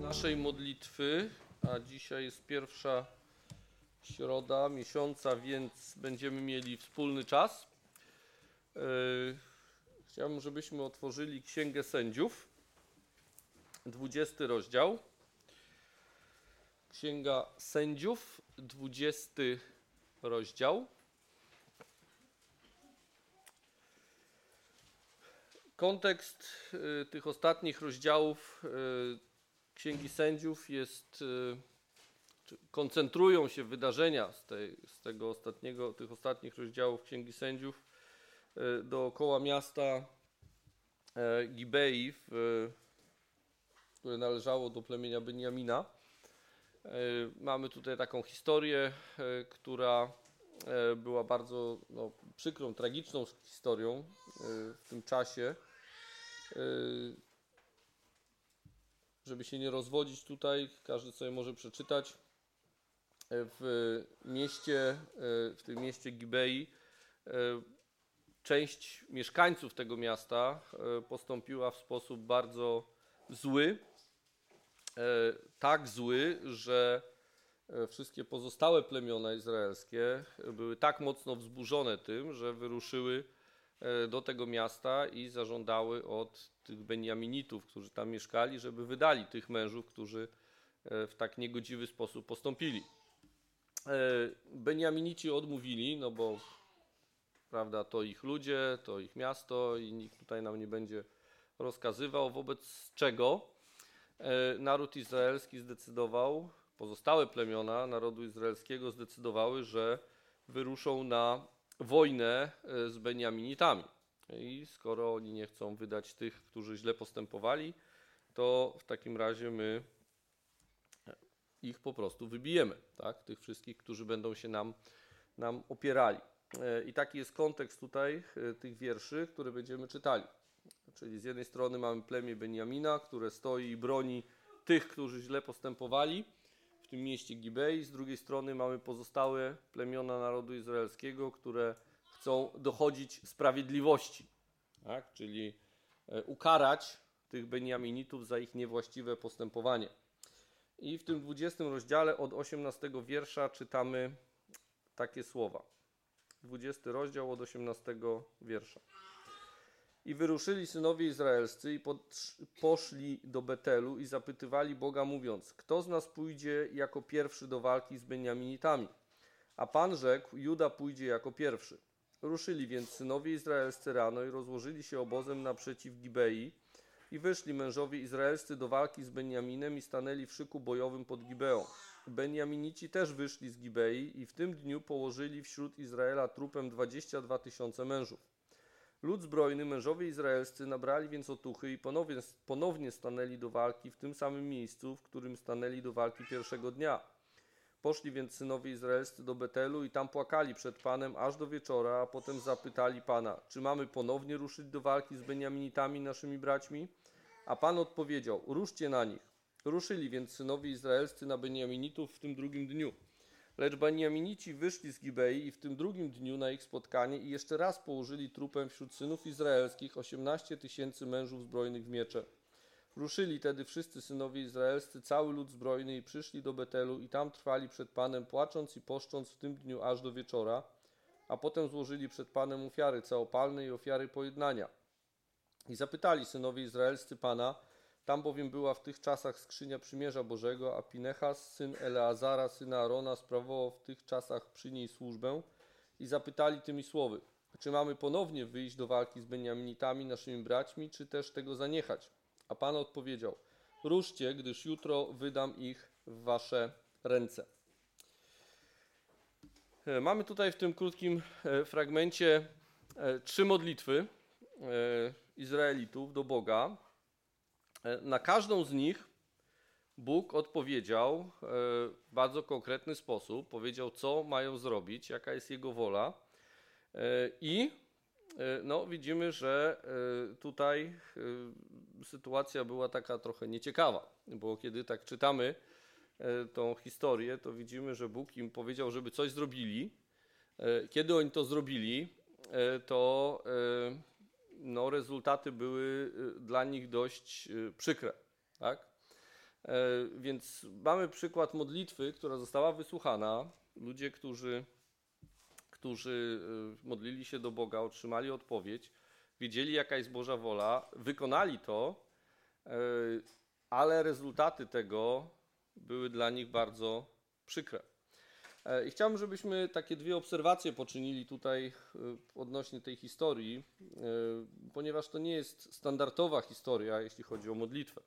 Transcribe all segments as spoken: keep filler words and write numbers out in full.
naszej modlitwy, a dzisiaj jest pierwsza środa miesiąca, więc będziemy mieli wspólny czas. Chciałbym, żebyśmy otworzyli Księgę Sędziów, dwudziesty rozdział. Księga Sędziów, dwudziesty rozdział. Kontekst y, tych ostatnich rozdziałów y, Księgi Sędziów jest, y, koncentrują się wydarzenia z, tej, z tego ostatniego, tych ostatnich rozdziałów Księgi Sędziów y, dookoła miasta y, Gibei, w, y, które należało do plemienia Benjamina. Y, mamy tutaj taką historię, y, która y, była bardzo no, przykrą, tragiczną historią y, w tym czasie. Żeby się nie rozwodzić tutaj, każdy sobie może przeczytać. W mieście, w tym mieście Gibei część mieszkańców tego miasta postąpiła w sposób bardzo zły. Tak zły, że wszystkie pozostałe plemiona izraelskie były tak mocno wzburzone tym, że wyruszyły do tego miasta i zażądały od tych Benjaminitów, którzy tam mieszkali, żeby wydali tych mężów, którzy w tak niegodziwy sposób postąpili. Benjaminici odmówili, no bo prawda, to ich ludzie, to ich miasto i nikt tutaj nam nie będzie rozkazywał, wobec czego naród izraelski zdecydował, pozostałe plemiona narodu izraelskiego zdecydowały, że wyruszą na wojnę z Benjaminitami. I skoro oni nie chcą wydać tych, którzy źle postępowali, to w takim razie my ich po prostu wybijemy, tak? Tych wszystkich, którzy będą się nam, nam opierali. I taki jest kontekst tutaj tych wierszy, które będziemy czytali. Czyli z jednej strony mamy plemię Benjamina, które stoi i broni tych, którzy źle postępowali w tym mieście Gibei. Z drugiej strony mamy pozostałe plemiona narodu izraelskiego, które chcą dochodzić sprawiedliwości, tak? Czyli ukarać tych Benjaminitów za ich niewłaściwe postępowanie. I w tym dwudziestym rozdziale od osiemnastego wiersza czytamy takie słowa. dwudziesty rozdział od osiemnastego wiersza. I wyruszyli synowie izraelscy i poszli do Betelu i zapytywali Boga, mówiąc: kto z nas pójdzie jako pierwszy do walki z Benjaminitami? A Pan rzekł: Juda pójdzie jako pierwszy. Ruszyli więc synowie izraelscy rano i rozłożyli się obozem naprzeciw Gibei i wyszli mężowie izraelscy do walki z Benjaminem i stanęli w szyku bojowym pod Gibeą. Benjaminici też wyszli z Gibei i w tym dniu położyli wśród Izraela trupem dwadzieścia dwa tysiące mężów. Lud zbrojny, mężowie izraelscy nabrali więc otuchy i ponownie, ponownie stanęli do walki w tym samym miejscu, w którym stanęli do walki pierwszego dnia. Poszli więc synowie izraelscy do Betelu i tam płakali przed Panem aż do wieczora, a potem zapytali Pana: czy mamy ponownie ruszyć do walki z Benjaminitami, naszymi braćmi? A Pan odpowiedział: ruszcie na nich. Ruszyli więc synowie izraelscy na Benjaminitów w tym drugim dniu. Lecz Benjaminici wyszli z Gibei i w tym drugim dniu na ich spotkanie i jeszcze raz położyli trupem wśród synów izraelskich osiemnaście tysięcy mężów zbrojnych w miecze. Ruszyli tedy wszyscy synowie izraelscy, cały lud zbrojny i przyszli do Betelu i tam trwali przed Panem, płacząc i poszcząc w tym dniu aż do wieczora, a potem złożyli przed Panem ofiary całopalne i ofiary pojednania. I zapytali synowie izraelscy Pana, tam bowiem była w tych czasach skrzynia przymierza Bożego, a Pinechas, syn Eleazara, syna Arona, sprawował w tych czasach przy niej służbę, i zapytali tymi słowy: czy mamy ponownie wyjść do walki z Benjaminitami, naszymi braćmi, czy też tego zaniechać? A Pan odpowiedział: ruszcie, gdyż jutro wydam ich w wasze ręce. Mamy tutaj w tym krótkim fragmencie trzy modlitwy Izraelitów do Boga. Na każdą z nich Bóg odpowiedział w bardzo konkretny sposób, powiedział, co mają zrobić, jaka jest Jego wola. I no, widzimy, że tutaj sytuacja była taka trochę nieciekawa, bo kiedy tak czytamy tą historię, to widzimy, że Bóg im powiedział, żeby coś zrobili. Kiedy oni to zrobili, to no, rezultaty były dla nich dość przykre, tak? Więc mamy przykład modlitwy, która została wysłuchana. Ludzie, którzy, którzy modlili się do Boga, otrzymali odpowiedź, wiedzieli, jaka jest Boża wola, wykonali to, ale rezultaty tego były dla nich bardzo przykre. I chciałbym, żebyśmy takie dwie obserwacje poczynili tutaj odnośnie tej historii, ponieważ to nie jest standardowa historia, jeśli chodzi o modlitwę.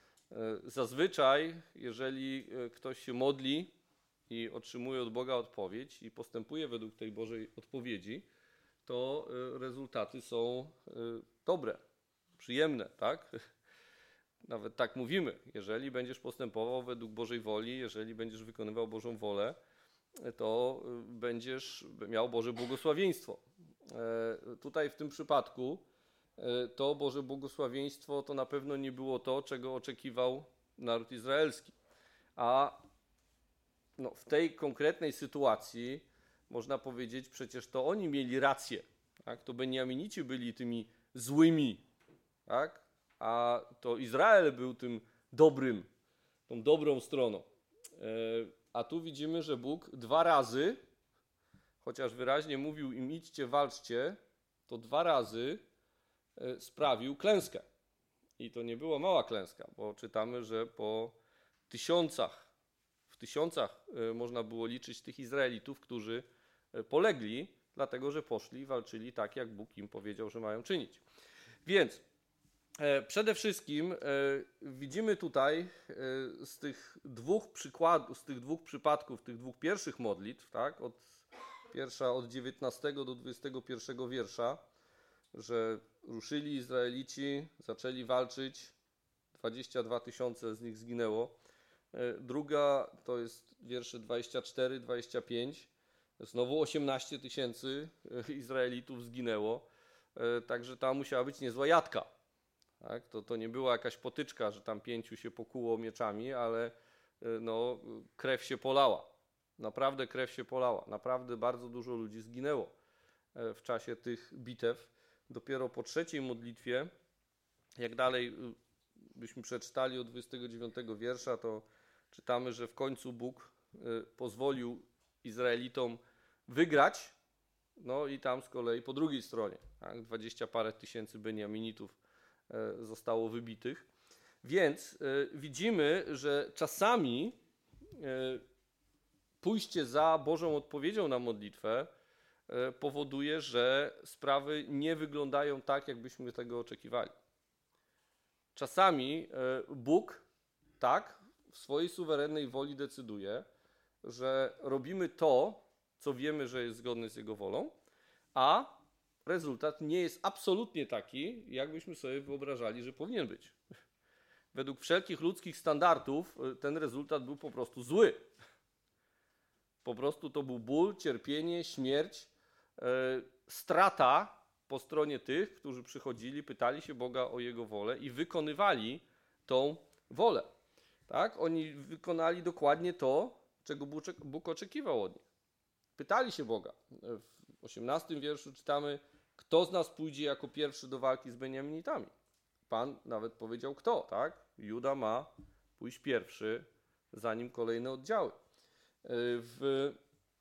Zazwyczaj, jeżeli ktoś się modli i otrzymuje od Boga odpowiedź i postępuje według tej Bożej odpowiedzi, to rezultaty są dobre, przyjemne, tak? Nawet tak mówimy, jeżeli będziesz postępował według Bożej woli, jeżeli będziesz wykonywał Bożą wolę, to będziesz miał Boże błogosławieństwo. Tutaj w tym przypadku to Boże błogosławieństwo to na pewno nie było to, czego oczekiwał naród izraelski. A no, w tej konkretnej sytuacji można powiedzieć, przecież to oni mieli rację. Tak? To Beniaminici byli tymi złymi, tak? A to Izrael był tym dobrym, tą dobrą stroną. A tu widzimy, że Bóg dwa razy, chociaż wyraźnie mówił im idźcie, walczcie, to dwa razy sprawił klęskę. I to nie była mała klęska, bo czytamy, że po tysiącach, w tysiącach można było liczyć tych Izraelitów, którzy polegli, dlatego że poszli i walczyli tak, jak Bóg im powiedział, że mają czynić. Więc przede wszystkim widzimy tutaj z tych dwóch przykładów, z tych dwóch przypadków, tych dwóch pierwszych modlitw, tak, od pierwsza od dziewiętnastego do dwudziestego pierwszego wiersza, że ruszyli Izraelici, zaczęli walczyć, dwadzieścia dwa tysiące z nich zginęło. Druga to jest wiersze dwadzieścia cztery dwadzieścia pięć, znowu osiemnaście tysięcy Izraelitów zginęło, także tam musiała być niezła jatka. Tak? To, to nie była jakaś potyczka, że tam pięciu się pokuło mieczami, ale no, krew się polała. Naprawdę krew się polała. Naprawdę bardzo dużo ludzi zginęło w czasie tych bitew. Dopiero po trzeciej modlitwie, jak dalej byśmy przeczytali od dwudziestego dziewiątego wiersza, to czytamy, że w końcu Bóg pozwolił Izraelitom wygrać. No i tam z kolei po drugiej stronie, tak, dwadzieścia parę tysięcy Beniaminitów zostało wybitych. Więc y, widzimy, że czasami y, pójście za Bożą odpowiedzią na modlitwę y, powoduje, że sprawy nie wyglądają tak, jakbyśmy tego oczekiwali. Czasami y, Bóg tak w swojej suwerennej woli decyduje, że robimy to, co wiemy, że jest zgodne z Jego wolą, a rezultat nie jest absolutnie taki, jakbyśmy sobie wyobrażali, że powinien być. Według wszelkich ludzkich standardów ten rezultat był po prostu zły. Po prostu to był ból, cierpienie, śmierć, yy, strata po stronie tych, którzy przychodzili, pytali się Boga o Jego wolę i wykonywali tą wolę. Tak? Oni wykonali dokładnie to, czego Bóg oczekiwał od nich. Pytali się Boga. W osiemnastym wierszu czytamy, kto z nas pójdzie jako pierwszy do walki z Beniaminitami? Pan nawet powiedział kto, tak? Juda ma pójść pierwszy, zanim kolejne oddziały. W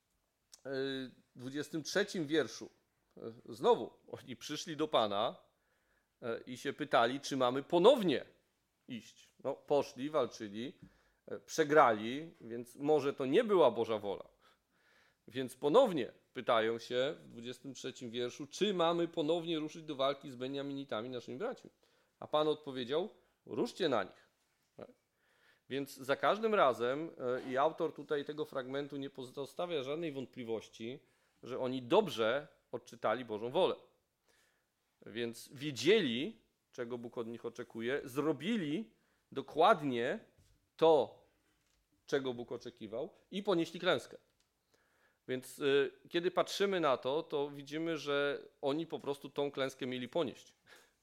dwudziestym trzecim wierszu znowu oni przyszli do Pana i się pytali, czy mamy ponownie iść. No, poszli, walczyli, przegrali, więc może to nie była Boża wola. Więc ponownie pytają się w dwudziestym trzecim wierszu, czy mamy ponownie ruszyć do walki z Beniaminitami, naszymi braćmi. A Pan odpowiedział, ruszcie na nich. Więc za każdym razem, i autor tutaj tego fragmentu nie pozostawia żadnej wątpliwości, że oni dobrze odczytali Bożą wolę. Więc wiedzieli, czego Bóg od nich oczekuje, zrobili dokładnie to, czego Bóg oczekiwał i ponieśli klęskę. Więc y, kiedy patrzymy na to, to widzimy, że oni po prostu tą klęskę mieli ponieść.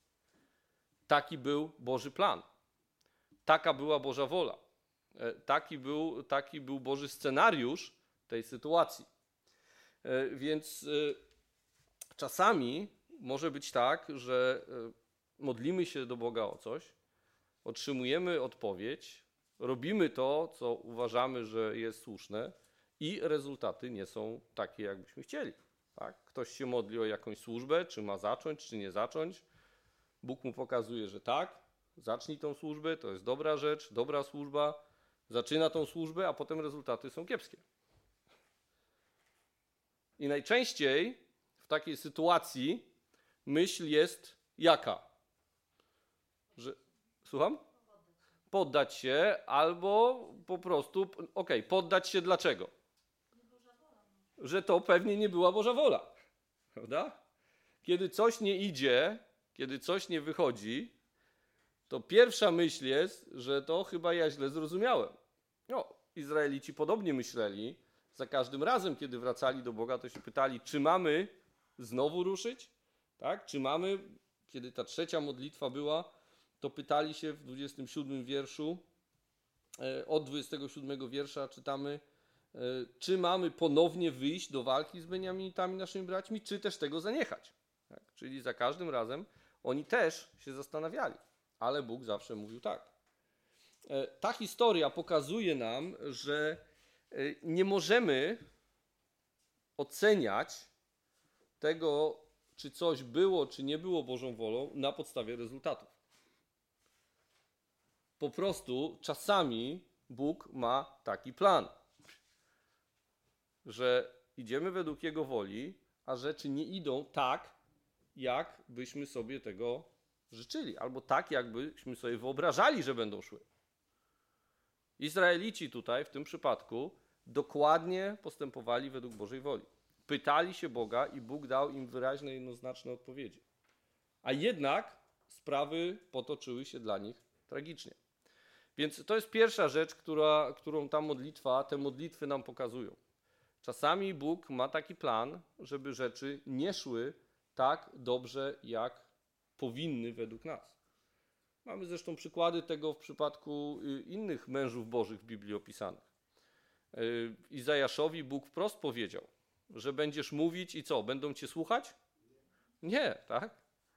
Taki był Boży plan. Taka była Boża wola. E, taki był, taki był Boży scenariusz tej sytuacji. E, więc y, czasami może być tak, że y, modlimy się do Boga o coś, otrzymujemy odpowiedź, Robimy to, co uważamy, że jest słuszne i rezultaty nie są takie, jakbyśmy chcieli. Tak? Ktoś się modli o jakąś służbę, czy ma zacząć, czy nie zacząć. Bóg mu pokazuje, że tak, zacznij tą służbę, to jest dobra rzecz, dobra służba, zaczyna tą służbę, a potem rezultaty są kiepskie. I najczęściej w takiej sytuacji myśl jest jaka? Że, słucham? Poddać się albo po prostu, okej, okay, poddać się dlaczego? Że to pewnie nie była Boża wola, prawda? Kiedy coś nie idzie, kiedy coś nie wychodzi, to pierwsza myśl jest, że to chyba ja źle zrozumiałem. No, Izraelici podobnie myśleli. Za każdym razem, kiedy wracali do Boga, to się pytali, czy mamy znowu ruszyć? Tak? Czy mamy, kiedy ta trzecia modlitwa była, to pytali się w dwudziestym siódmym wierszu, od dwudziestego siódmego wiersza czytamy, czy mamy ponownie wyjść do walki z Beniaminitami, naszymi braćmi, czy też tego zaniechać. Tak? Czyli za każdym razem oni też się zastanawiali, ale Bóg zawsze mówił tak. Ta historia pokazuje nam, że nie możemy oceniać tego, czy coś było, czy nie było Bożą wolą na podstawie rezultatów. Po prostu czasami Bóg ma taki plan, że idziemy według Jego woli, a rzeczy nie idą tak, jak byśmy sobie tego życzyli, albo tak, jakbyśmy sobie wyobrażali, że będą szły. Izraelici tutaj, w tym przypadku, dokładnie postępowali według Bożej woli. Pytali się Boga i Bóg dał im wyraźne, jednoznaczne odpowiedzi. A jednak sprawy potoczyły się dla nich tragicznie. Więc to jest pierwsza rzecz, która, którą ta modlitwa, te modlitwy nam pokazują. Czasami Bóg ma taki plan, żeby rzeczy nie szły tak dobrze, jak powinny według nas. Mamy zresztą przykłady tego w przypadku innych mężów bożych w Biblii opisanych. Izajaszowi Bóg wprost powiedział, że będziesz mówić i co, będą cię słuchać? Nie, tak?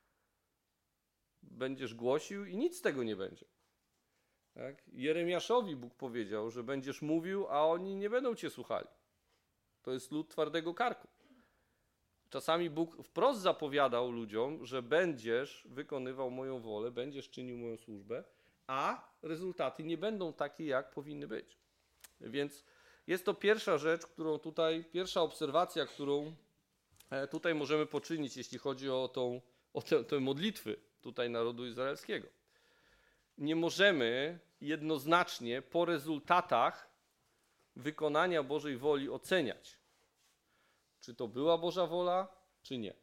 Będziesz głosił i nic z tego nie będzie. Tak? Jeremiaszowi Bóg powiedział, że będziesz mówił, a oni nie będą cię słuchali. To jest lud twardego karku. Czasami Bóg wprost zapowiadał ludziom, że będziesz wykonywał moją wolę, będziesz czynił moją służbę, a rezultaty nie będą takie, jak powinny być. Więc jest to pierwsza rzecz, którą tutaj, pierwsza obserwacja, którą tutaj możemy poczynić, jeśli chodzi o, tą, o te, te modlitwy tutaj narodu izraelskiego. Nie możemy jednoznacznie po rezultatach wykonania Bożej woli oceniać, czy to była Boża wola, czy nie.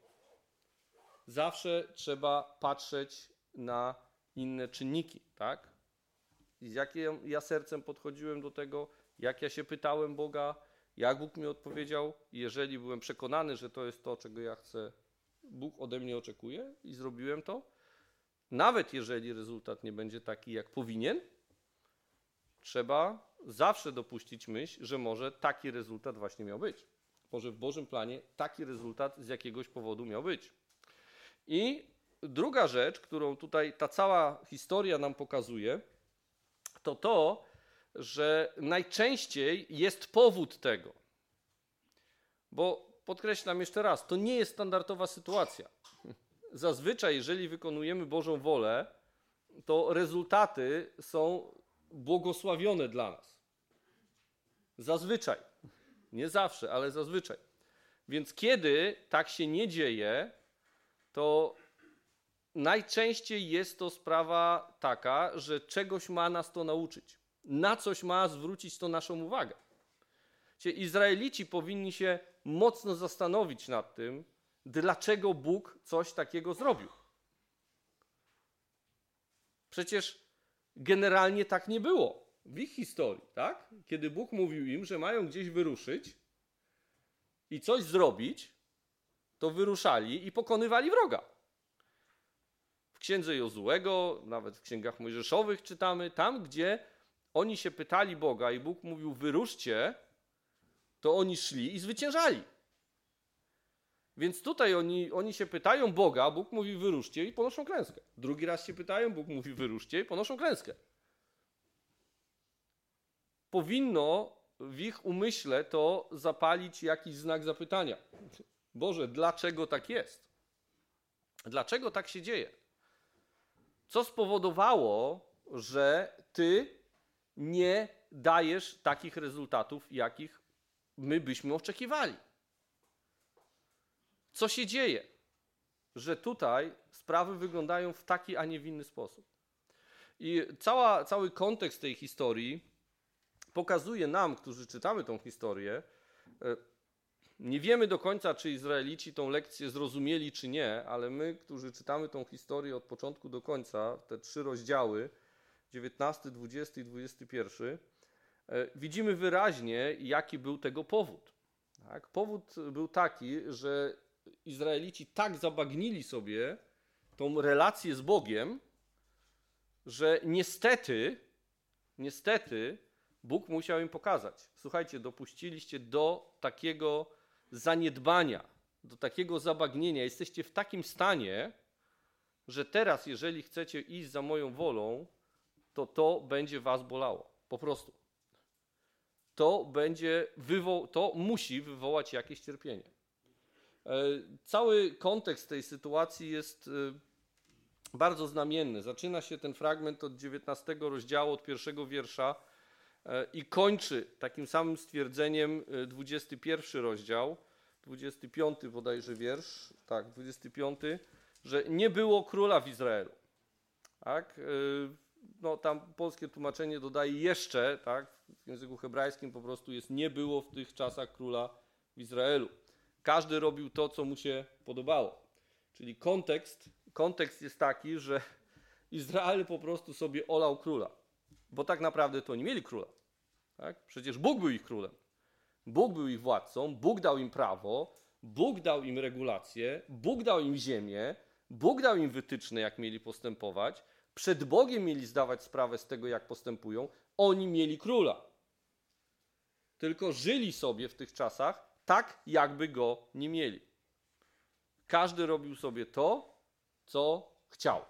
Zawsze trzeba patrzeć na inne czynniki, tak? I z jakim ja sercem podchodziłem do tego, jak ja się pytałem Boga, jak Bóg mi odpowiedział. I jeżeli byłem przekonany, że to jest to, czego ja chcę, Bóg ode mnie oczekuje i zrobiłem to, nawet jeżeli rezultat nie będzie taki, jak powinien, trzeba zawsze dopuścić myśl, że może taki rezultat właśnie miał być. Może w Bożym planie taki rezultat z jakiegoś powodu miał być. I druga rzecz, którą tutaj ta cała historia nam pokazuje, to to, że najczęściej jest powód tego. Bo podkreślam jeszcze raz, to nie jest standardowa sytuacja. Zazwyczaj, jeżeli wykonujemy Bożą wolę, to rezultaty są błogosławione dla nas. Zazwyczaj. Nie zawsze, ale zazwyczaj. Więc kiedy tak się nie dzieje, to najczęściej jest to sprawa taka, że czegoś ma nas to nauczyć. Na coś ma zwrócić to naszą uwagę. Izraelici powinni się mocno zastanowić nad tym, dlaczego Bóg coś takiego zrobił. Przecież generalnie tak nie było w ich historii, tak? Kiedy Bóg mówił im, że mają gdzieś wyruszyć i coś zrobić, to wyruszali i pokonywali wroga. W księdze Jozułego, nawet w księgach mojżeszowych czytamy, tam gdzie oni się pytali Boga i Bóg mówił wyruszcie, to oni szli i zwyciężali. Więc tutaj oni, oni się pytają Boga, Bóg mówi wyruszcie i ponoszą klęskę. Drugi raz się pytają, Bóg mówi wyruszcie i ponoszą klęskę. powinno w ich umyśle to zapalić jakiś znak zapytania. Boże, dlaczego tak jest? Dlaczego tak się dzieje? Co spowodowało, że Ty nie dajesz takich rezultatów, jakich my byśmy oczekiwali? Co się dzieje, że tutaj sprawy wyglądają w taki, a nie w inny sposób? I cała, cały kontekst tej historii pokazuje nam, którzy czytamy tą historię, nie wiemy do końca, czy Izraelici tą lekcję zrozumieli, czy nie, ale my, którzy czytamy tą historię od początku do końca, te trzy rozdziały, dziewiętnasty, dwudziesty i dwudziesty pierwszy, widzimy wyraźnie, jaki był tego powód. Tak? Powód był taki, że Izraelici tak zabagnili sobie tą relację z Bogiem, że niestety, niestety Bóg musiał im pokazać. Słuchajcie, dopuściliście do takiego zaniedbania, do takiego zabagnienia. Jesteście w takim stanie, że teraz, jeżeli chcecie iść za moją wolą, to to będzie was bolało. Po prostu. To będzie, wywo- to musi wywołać jakieś cierpienie. Cały kontekst tej sytuacji jest bardzo znamienny. Zaczyna się ten fragment od dziewiętnastego rozdziału, od pierwszego wiersza i kończy takim samym stwierdzeniem dwudziesty pierwszy rozdział, dwudziesty piąty bodajże wiersz, tak, dwudziesty piąty, że nie było króla w Izraelu. Tak? No, tam polskie tłumaczenie dodaje jeszcze, tak, w języku hebrajskim po prostu jest nie było w tych czasach króla w Izraelu. Każdy robił to, co mu się podobało. Czyli kontekst, kontekst jest taki, że Izrael po prostu sobie olał króla. Bo tak naprawdę to nie mieli króla. Tak? Przecież Bóg był ich królem. Bóg był ich władcą, Bóg dał im prawo, Bóg dał im regulacje, Bóg dał im ziemię, Bóg dał im wytyczne, jak mieli postępować. Przed Bogiem mieli zdawać sprawę z tego, jak postępują. Oni mieli króla. Tylko żyli sobie w tych czasach tak, jakby go nie mieli. Każdy robił sobie to, co chciał.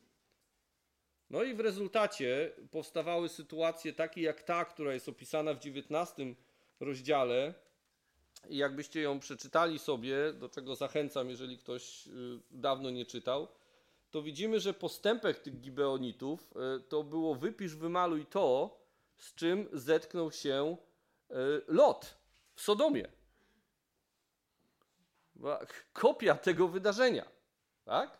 No i w rezultacie powstawały sytuacje takie jak ta, która jest opisana w dziewiętnastym rozdziale. I jakbyście ją przeczytali sobie, do czego zachęcam, jeżeli ktoś dawno nie czytał, to widzimy, że postępek tych Gibeonitów to było wypisz, wymaluj to, z czym zetknął się Lot w Sodomie. Kopia tego wydarzenia. Tak?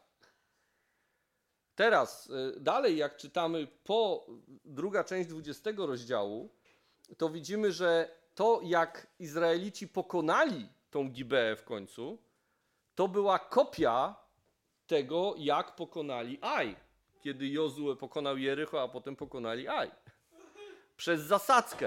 Teraz dalej, jak czytamy po druga część dwudziestego rozdziału, to widzimy, że to, jak Izraelici pokonali tą Gibeę w końcu, to była kopia tego, jak pokonali Aj. Kiedy Jozue pokonał Jericho, a potem pokonali Aj. Przez zasadzkę.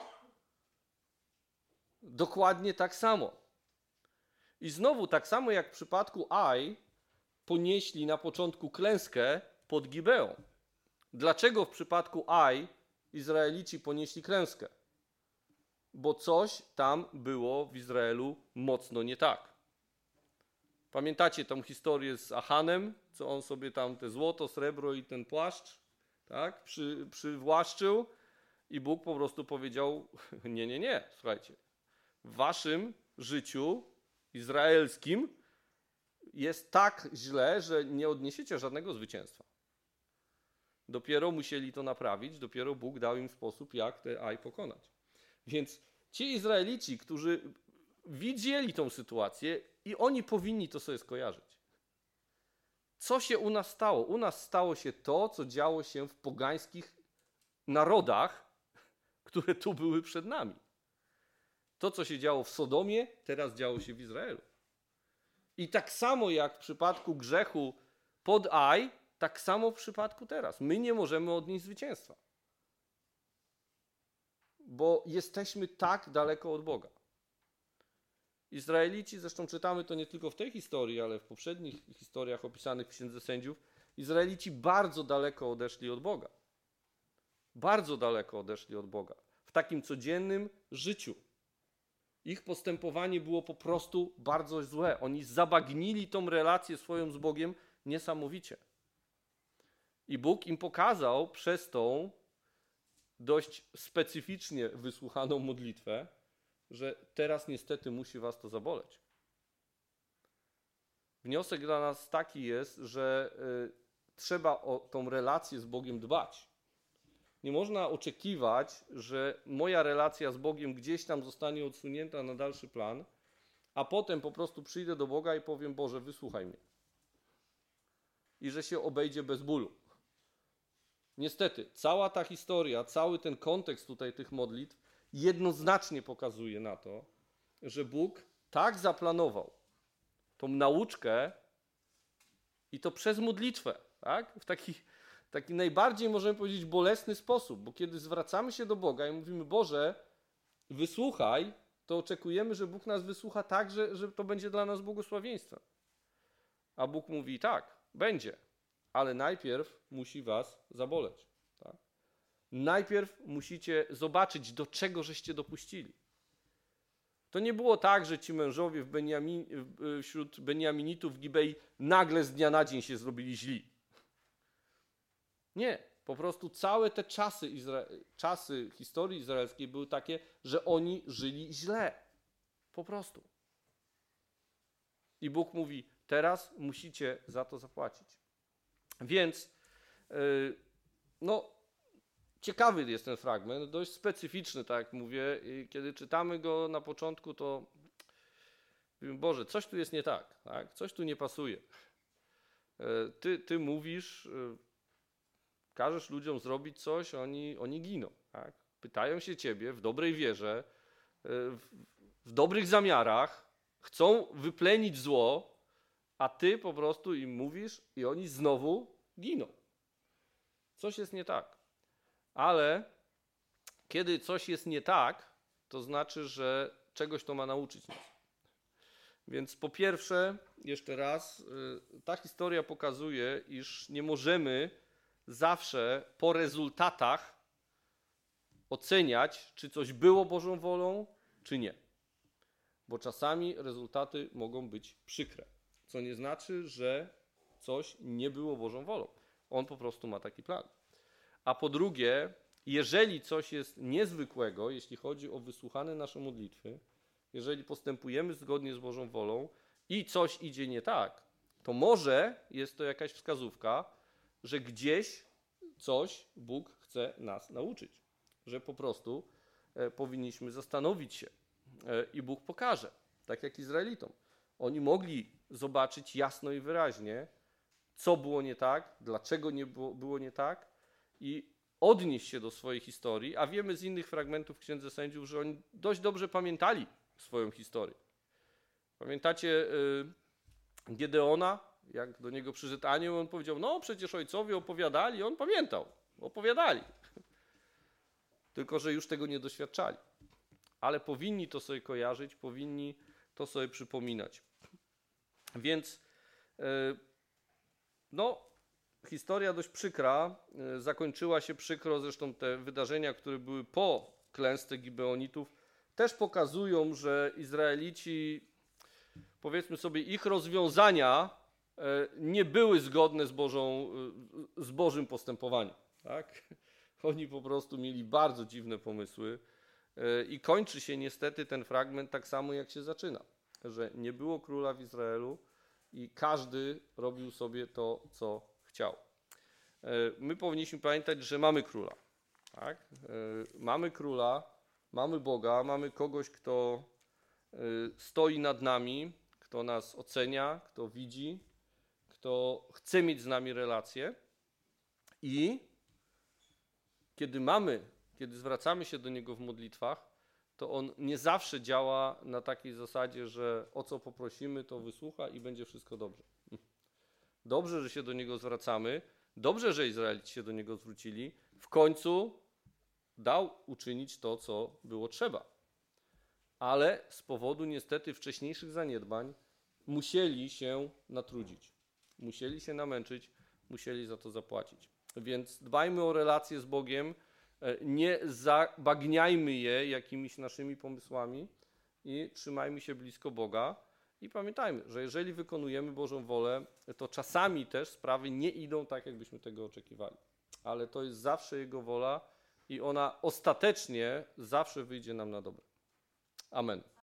Dokładnie tak samo. I znowu, tak samo jak w przypadku Aj, ponieśli na początku klęskę pod Gibeą. Dlaczego w przypadku Aj Izraelici ponieśli klęskę? Bo coś tam było w Izraelu mocno nie tak. Pamiętacie tą historię z Achanem, co on sobie tam te złoto, srebro i ten płaszcz, tak, przy, przywłaszczył i Bóg po prostu powiedział, nie, nie, nie, słuchajcie, w waszym życiu izraelskim jest tak źle, że nie odniesiecie żadnego zwycięstwa. Dopiero musieli to naprawić, dopiero Bóg dał im sposób, jak te Aj pokonać. Więc ci Izraelici, którzy widzieli tą sytuację i oni powinni to sobie skojarzyć. Co się u nas stało? U nas stało się to, co działo się w pogańskich narodach, które tu były przed nami. To, co się działo w Sodomie, teraz działo się w Izraelu. I tak samo jak w przypadku grzechu pod Aj, tak samo w przypadku teraz. My nie możemy odnieść zwycięstwa. Bo jesteśmy tak daleko od Boga. Izraelici, zresztą czytamy to nie tylko w tej historii, ale w poprzednich historiach opisanych w Księdze Sędziów, Izraelici bardzo daleko odeszli od Boga. Bardzo daleko odeszli od Boga. W takim codziennym życiu. Ich postępowanie było po prostu bardzo złe. Oni zabagnili tą relację swoją z Bogiem niesamowicie. I Bóg im pokazał przez tą dość specyficznie wysłuchaną modlitwę, że teraz niestety musi was to zaboleć. Wniosek dla nas taki jest, że y, trzeba o tą relację z Bogiem dbać. Nie można oczekiwać, że moja relacja z Bogiem gdzieś tam zostanie odsunięta na dalszy plan, a potem po prostu przyjdę do Boga i powiem: Boże, wysłuchaj mnie. I że się obejdzie bez bólu. Niestety, cała ta historia, cały ten kontekst tutaj tych modlitw jednoznacznie pokazuje na to, że Bóg tak zaplanował tą nauczkę i to przez modlitwę, tak? W taki, taki najbardziej, możemy powiedzieć, bolesny sposób, bo kiedy zwracamy się do Boga i mówimy: Boże, wysłuchaj, to oczekujemy, że Bóg nas wysłucha tak, że, że to będzie dla nas błogosławieństwem. A Bóg mówi: tak, będzie, ale najpierw musi was zaboleć. Tak? Najpierw musicie zobaczyć, do czego żeście dopuścili. To nie było tak, że ci mężowie w Beniamin, wśród Beniaminitów w Gibei nagle z dnia na dzień się zrobili źli. Nie, po prostu całe te czasy, Izra... czasy historii izraelskiej były takie, że oni żyli źle. Po prostu. I Bóg mówi: teraz musicie za to zapłacić. Więc yy, no, ciekawy jest ten fragment, dość specyficzny, tak jak mówię. I kiedy czytamy go na początku, to mówimy: Boże, coś tu jest nie tak, tak? Coś tu nie pasuje. Yy, ty, ty mówisz, yy, każesz ludziom zrobić coś, oni, oni giną. Tak? Pytają się ciebie w dobrej wierze, yy, w, w dobrych zamiarach, chcą wyplenić zło, a ty po prostu im mówisz i oni znowu giną. Coś jest nie tak. Ale kiedy coś jest nie tak, to znaczy, że czegoś to ma nauczyć nas. Więc po pierwsze, jeszcze raz, ta historia pokazuje, iż nie możemy zawsze po rezultatach oceniać, czy coś było Bożą wolą, czy nie. Bo czasami rezultaty mogą być przykre, co nie znaczy, że coś nie było Bożą wolą. On po prostu ma taki plan. A po drugie, jeżeli coś jest niezwykłego, jeśli chodzi o wysłuchane nasze modlitwy, jeżeli postępujemy zgodnie z Bożą wolą i coś idzie nie tak, to może jest to jakaś wskazówka, że gdzieś coś Bóg chce nas nauczyć. Że po prostu e, powinniśmy zastanowić się e, i Bóg pokaże, tak jak Izraelitom. Oni mogli zobaczyć jasno i wyraźnie, co było nie tak, dlaczego nie było, było nie tak i odnieść się do swojej historii, a wiemy z innych fragmentów w Księdze Sędziów, że oni dość dobrze pamiętali swoją historię. Pamiętacie y, Gedeona, jak do niego przyszedł anioł, on powiedział: no przecież ojcowie opowiadali, on pamiętał, opowiadali. Tylko że już tego nie doświadczali. Ale powinni to sobie kojarzyć, powinni to sobie przypominać. Więc y, no, historia dość przykra, y, zakończyła się przykro, zresztą te wydarzenia, które były po klęsce Gibeonitów, też pokazują, że Izraelici, powiedzmy sobie, ich rozwiązania y, nie były zgodne z, Bożą, y, z Bożym postępowaniem. Tak? Oni po prostu mieli bardzo dziwne pomysły y, i kończy się niestety ten fragment tak samo, jak się zaczyna, że nie było króla w Izraelu i każdy robił sobie to, co chciał. My powinniśmy pamiętać, że mamy króla. Tak? Mamy króla, mamy Boga, mamy kogoś, kto stoi nad nami, kto nas ocenia, kto widzi, kto chce mieć z nami relacje. I kiedy mamy, kiedy zwracamy się do Niego w modlitwach, to On nie zawsze działa na takiej zasadzie, że o co poprosimy, to wysłucha i będzie wszystko dobrze. Dobrze, że się do Niego zwracamy, dobrze, że Izraelici się do Niego zwrócili, w końcu dał uczynić to, co było trzeba. Ale z powodu niestety wcześniejszych zaniedbań musieli się natrudzić, musieli się namęczyć, musieli za to zapłacić. Więc dbajmy o relacje z Bogiem, nie zabagniajmy je jakimiś naszymi pomysłami i trzymajmy się blisko Boga. I pamiętajmy, że jeżeli wykonujemy Bożą wolę, to czasami też sprawy nie idą tak, jakbyśmy tego oczekiwali. Ale to jest zawsze Jego wola i ona ostatecznie zawsze wyjdzie nam na dobre. Amen.